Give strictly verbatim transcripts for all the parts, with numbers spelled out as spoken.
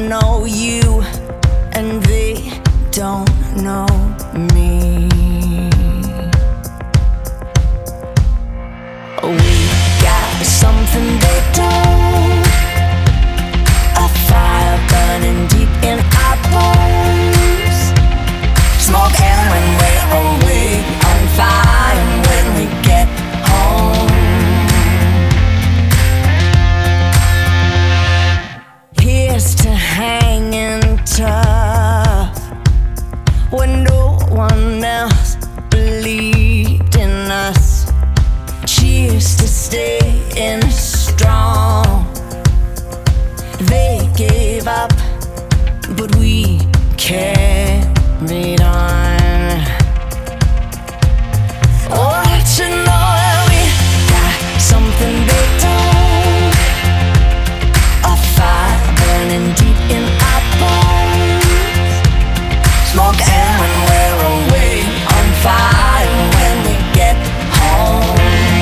know you, and they don't know me. We got something they don't, a fire burning deep in our bones, smoke and when we're away, on fire when we get home. Here's to hanging tough when no one else believed in us. Cheers to staying strong. They gave up, but we carried on. Oh, let you know that we got something they don't, a fire burning deep in our bones, smoke and when we're away, on fire when we get home.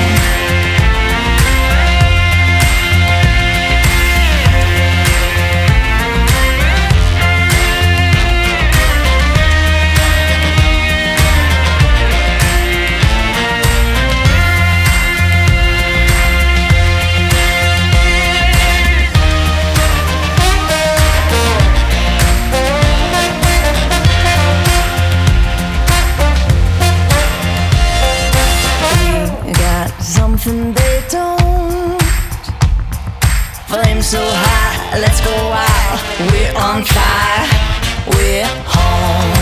Something they don't. Flame so high, let's go out. We're on fire, we're home.